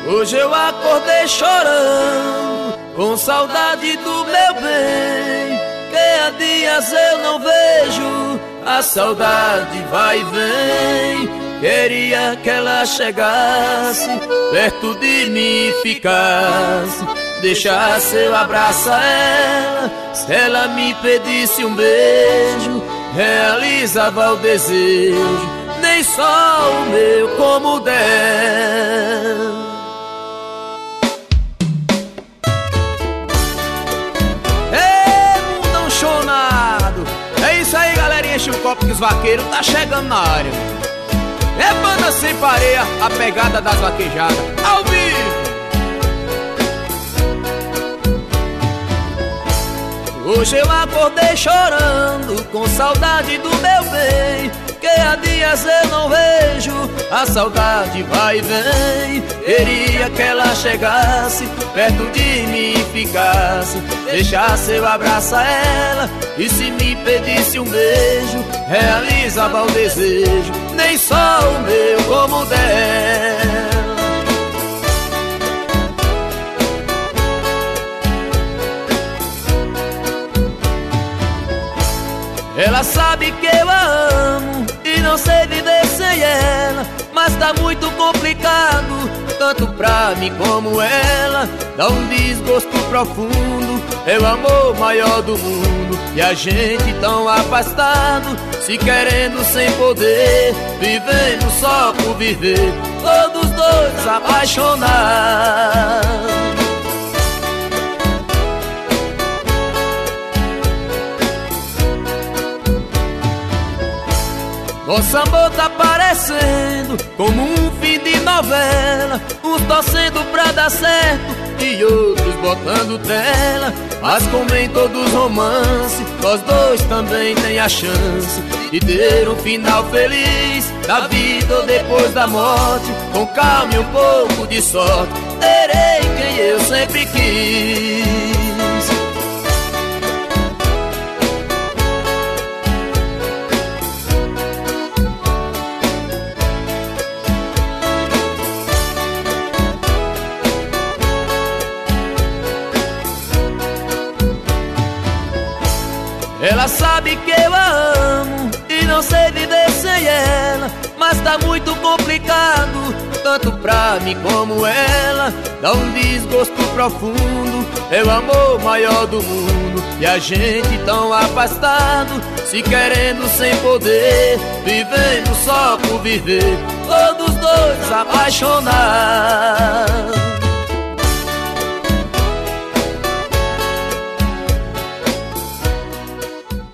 Hoje eu acordei chorando, com saudade do meu bem, que há dias eu não vejo, a saudade vai e vem. Queria que ela chegasse perto de mim e ficasse, deixasse eu abraçar ela. Se ela me pedisse um beijo, realizava o desejo, nem só o meu como o dela. É isso aí, galerinha, enche o copo que os vaqueiros tá chegando na área. É banda sem pareia, a pegada das vaquejadas, ao vivo. Hoje eu acordei chorando, com saudade do meu bem, que há dias eu não vejo, a saudade vai e vem. Queria que ela chegasse perto de mim e ficasse, deixasse eu abraçar ela. E se me pedisse um beijo, realizava o desejo, nem só o meu como o dela. Ela sabe que eu a amo e não sei viver sem ela, mas tá muito complicado, tanto pra mim como ela. Dá um desgosto profundo, é o amor maior do mundo, e a gente tão afastado, se querendo sem poder, vivendo só por viver, todos dois apaixonados. Nosso amor tá parecendo como um fim de novela, uns torcendo pra dar certo e outros botando tela. Mas como em todos os romances, nós dois também tem a chance de ter um final feliz, da vida ou depois da morte. Com calma e um pouco de sorte, terei quem eu sempre quis. Ela sabe que eu a amo e não sei viver sem ela, mas tá muito complicado, tanto pra mim como ela. Dá um desgosto profundo, é o amor maior do mundo, e a gente tão afastado, se querendo sem poder, vivendo só por viver, todos dois apaixonados.